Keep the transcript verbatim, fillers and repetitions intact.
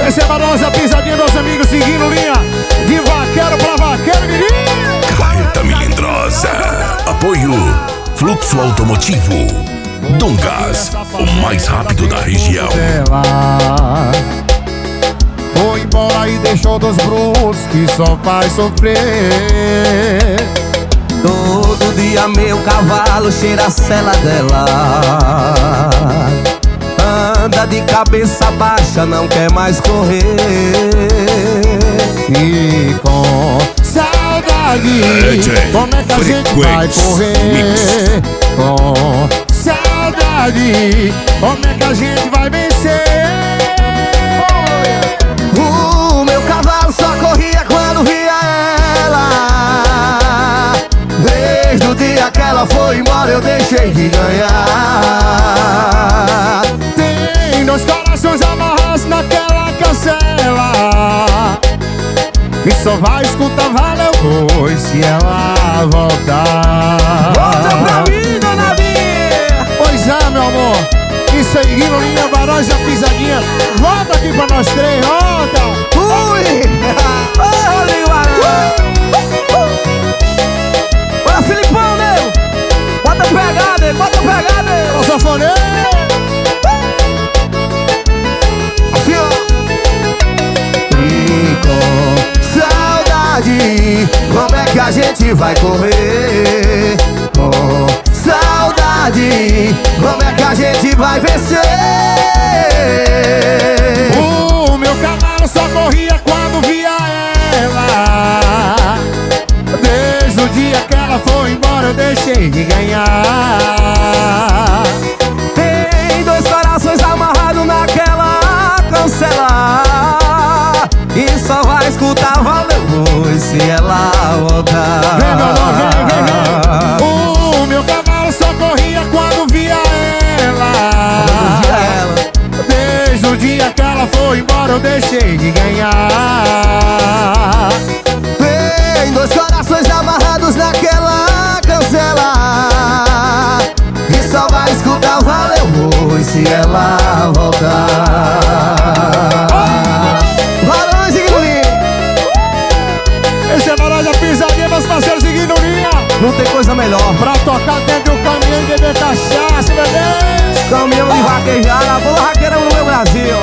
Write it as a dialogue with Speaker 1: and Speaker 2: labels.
Speaker 1: Esse é a nossa pisadinha dos amigos seguindo linha de vaqueiro pra vaqueiro, menino.
Speaker 2: Carreta Melindrosa. Apoio Fluxo Automotivo. Dungas, o mais rápido da região.
Speaker 1: Foi embora e deixou dos brutos que só faz sofrer.
Speaker 3: Todo dia meu cavalo cheira a sela dela. Anda de cabeça baixa, não quer mais correr.
Speaker 1: E com saudade, como é que a gente vai correr? Com saudade, como é que a gente vai vencer?
Speaker 3: O meu cavalo só corria quando via ela. Desde o dia que ela foi embora eu deixei de ganhar.
Speaker 1: Tem dois corações amarrados naquela cancela, e só vai escutar valeu pois se ela voltar.
Speaker 3: Volta pra mim, dona Bia.
Speaker 1: Pois é, meu amor. Isso aí, Guilolinha, Barões, a pisadinha. Volta aqui pra nós três, volta.
Speaker 3: Ui! Ô, Rodrigo Barão! Bora, Filipão, nego! Bota pegada, bota pegada!
Speaker 1: Ô, sanfoneiro!
Speaker 3: Assim, ó! E com saudade, como é que a gente vai correr? Com saudade, como é que a gente vai vencer?
Speaker 1: O meu cavalo só corria quando via ela. Desde o dia que ela foi embora eu deixei de ganhar.
Speaker 3: Tem dois corações amarrados naquela cancela, e só vai escutar valeu depois se ela voltar.
Speaker 1: Vem, meu amor, vem, vem, vem. O meu cavalo só corria quando via ela. Desde o dia que ela foi embora eu deixei de ganhar.
Speaker 3: Tem dois corações amarrados naquela cancela, e só vai escutar valeu pois se ela voltar. Varões e Guilolinha.
Speaker 1: Esse é Barões da Pisadinha, meus parceiros seguindo linha.
Speaker 3: Não tem coisa melhor
Speaker 1: Pra tocar dentro do caminhão e beber cachaça, meu Deus.
Speaker 3: caminhão de vaquejada, a boa raqueira no meu Brasil.